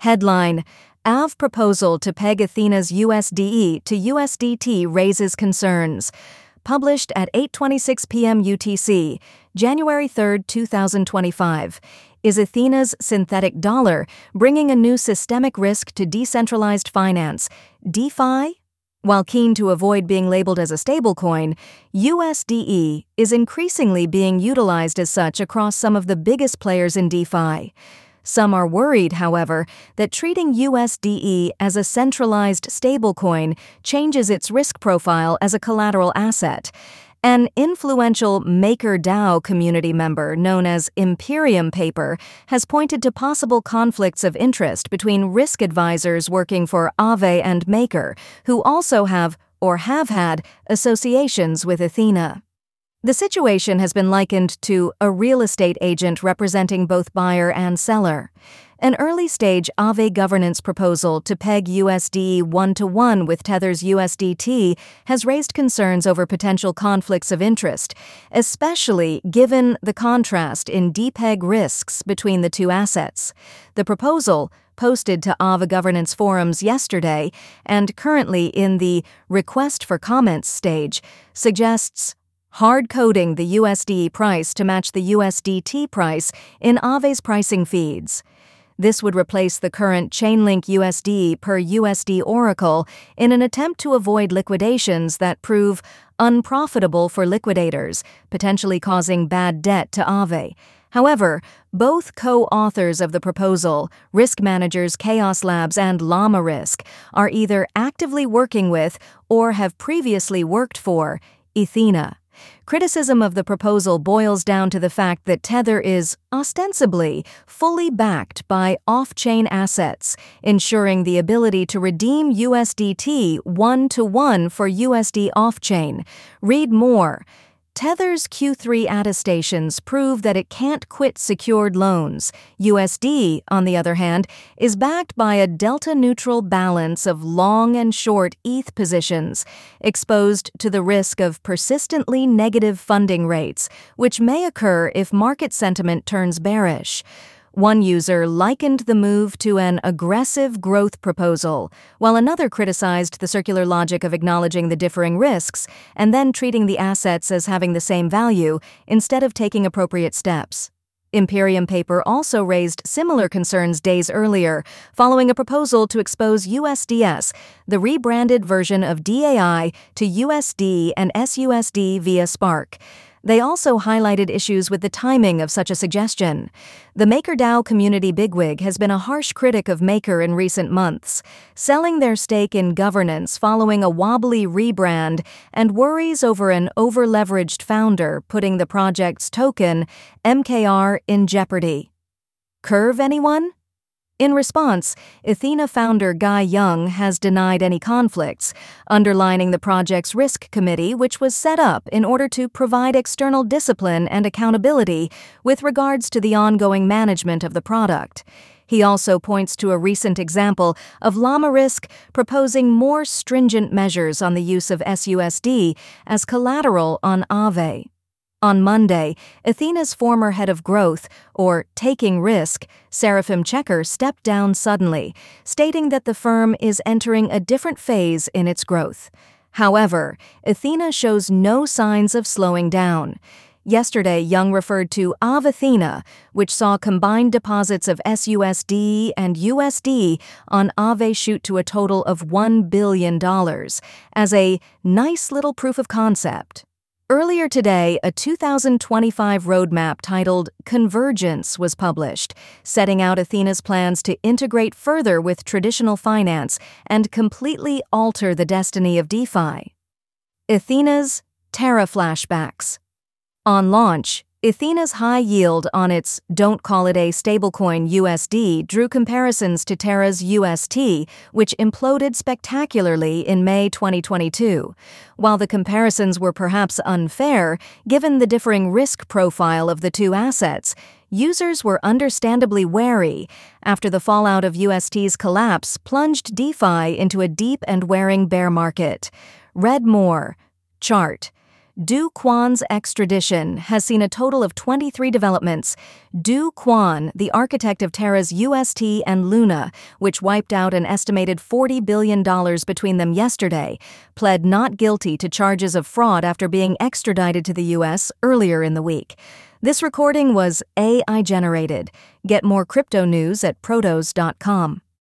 Headline: AV proposal to peg Athena's USDE to USDT raises concerns. Published at 8:26 p.m. UTC, January 3, 2025. Is Athena's synthetic dollar bringing a new systemic risk to decentralized finance, DeFi? While keen to avoid being labeled as a stablecoin, USDE is increasingly being utilized as such across some of the biggest players in DeFi. Some are worried, however, that treating USDE as a centralized stablecoin changes its risk profile as a collateral asset. An influential MakerDAO community member known as Imperium Paper has pointed to possible conflicts of interest between risk advisors working for Aave and Maker, who also have or have had associations with Athena. The situation has been likened to a real estate agent representing both buyer and seller. An early-stage Aave governance proposal to peg USDE 1-to-1 with Tether's USDT has raised concerns over potential conflicts of interest, especially given the contrast in depeg risks between the two assets. The proposal, posted to Aave governance forums yesterday and currently in the request for comments stage, suggests hard-coding the USDE price to match the USDT price in Aave's pricing feeds. This would replace the current Chainlink USD per USD oracle in an attempt to avoid liquidations that prove unprofitable for liquidators, potentially causing bad debt to Aave. However, both co-authors of the proposal, risk managers Chaos Labs and Llama Risk, are either actively working with or have previously worked for Athena. Criticism of the proposal boils down to the fact that Tether is, ostensibly, fully backed by off-chain assets, ensuring the ability to redeem USDT 1-to-1 for USD off-chain. Read more. Tether's Q3 attestations prove that it can't quit secured loans. USD, on the other hand, is backed by a delta-neutral balance of long and short ETH positions, exposed to the risk of persistently negative funding rates, which may occur if market sentiment turns bearish. One user likened the move to an aggressive growth proposal, while another criticized the circular logic of acknowledging the differing risks and then treating the assets as having the same value instead of taking appropriate steps. Imperium Paper also raised similar concerns days earlier, following a proposal to expose USDS, the rebranded version of DAI, to USD and SUSD via Spark. They also highlighted issues with the timing of such a suggestion. The MakerDAO community bigwig has been a harsh critic of Maker in recent months, selling their stake in governance following a wobbly rebrand and worries over an over-leveraged founder putting the project's token, MKR, in jeopardy. Curve anyone? In response, Athena founder Guy Young has denied any conflicts, underlining the project's risk committee, which was set up in order to provide external discipline and accountability with regards to the ongoing management of the product. He also points to a recent example of Llama Risk proposing more stringent measures on the use of SUSD as collateral on Aave. On Monday, Athena's former head of growth, or taking risk, Seraphim Checker, stepped down suddenly, stating that the firm is entering a different phase in its growth. However, Athena shows no signs of slowing down. Yesterday, Young referred to Athena, which saw combined deposits of SUSD and USD on Aave shoot to a total of $1 billion, as a nice little proof of concept. Earlier today, a 2025 roadmap titled Convergence was published, setting out Athena's plans to integrate further with traditional finance and completely alter the destiny of DeFi. Athena's Terra flashbacks. On launch, Athena's high yield on its "don't call it a stablecoin" USD drew comparisons to Terra's UST, which imploded spectacularly in May 2022. While the comparisons were perhaps unfair, given the differing risk profile of the two assets, users were understandably wary after the fallout of UST's collapse plunged DeFi into a deep and wearing bear market. Read more. Chart. Do Kwon's extradition has seen a total of 23 developments. Do Kwon, the architect of Terra's UST and Luna, which wiped out an estimated $40 billion between them yesterday, pled not guilty to charges of fraud after being extradited to the U.S. earlier in the week. This recording was AI generated. Get more crypto news at protos.com.